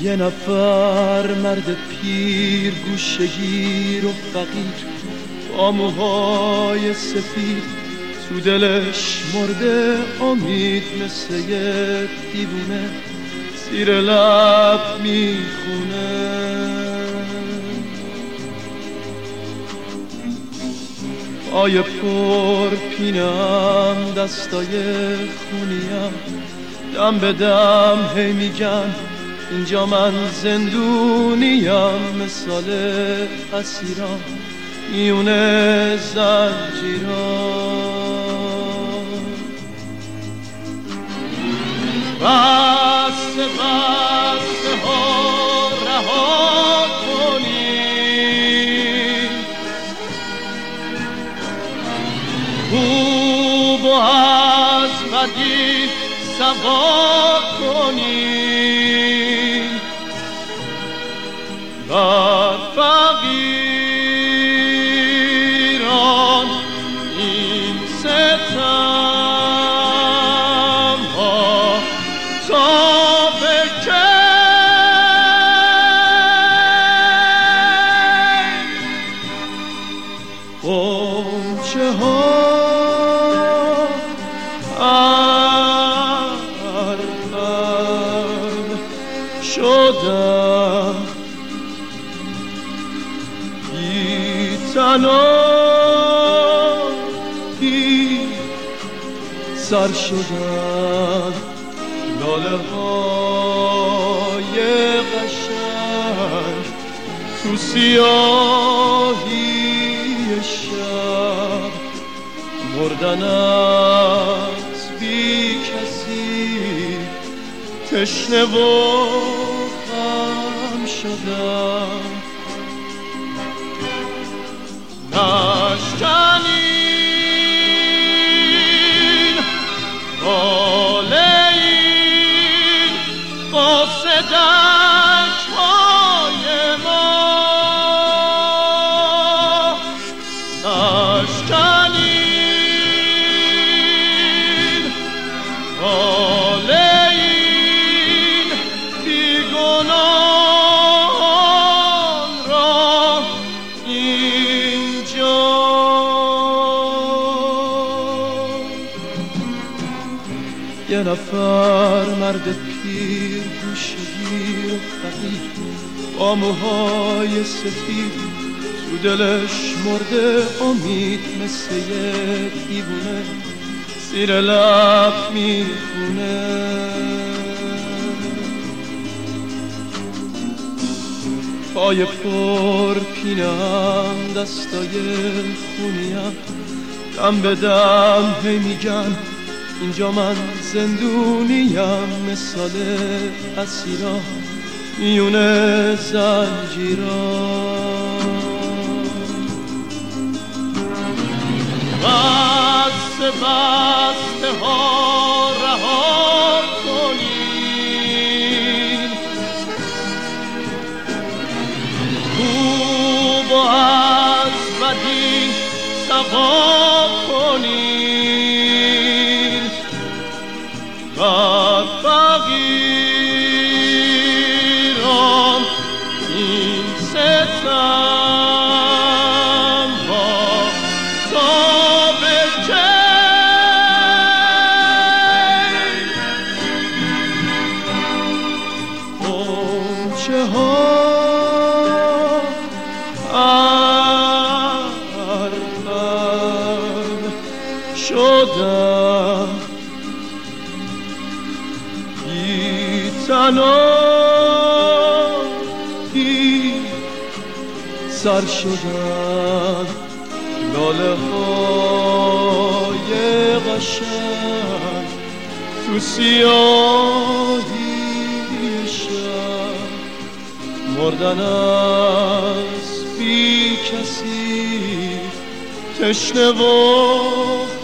یه نفر مرد پیر گوشه‌گیر و فقیر با موهای سفید تو دلش مرده امید مثل یه دیوونه زیر لب میخونه. پای پر پینم دستای خونیم دم به دم هی میگن اینجا من زندونیم مثال اسیران میونه زنجیران. بسته بسته ها رها کنی خوب و از بدی سوا کنی بر فقیران این ستم ها تا به کی غنچه ها شدم بی تنها بی سر شدم لاله های قشنگ تو سیاهی شب مردن از بی کسی تشنه و غم شدم. نشکنین باله این قاصدک های ما نشکنین باله این بیگناهان را اینجا. یه نفر مرد پیر گوشه‌گیر و فقیر با موهای سفید تو دلش مرده امید مثل یه دیوونه زیر لب میخونه. پای پر پینم دستای خونیم دم به دم هی میگن اینجا من زندونیم مثال اسیران میونه زنجیران. بسته بسته ها رها کنین خوب و از بدی سوا کنین بر فقیران این ستم ها تا به کی غنچه ها شدم بی تنها بی سر شدم لاله های قشنگ تو سیاهی شب مردن از بی کسی تشنه و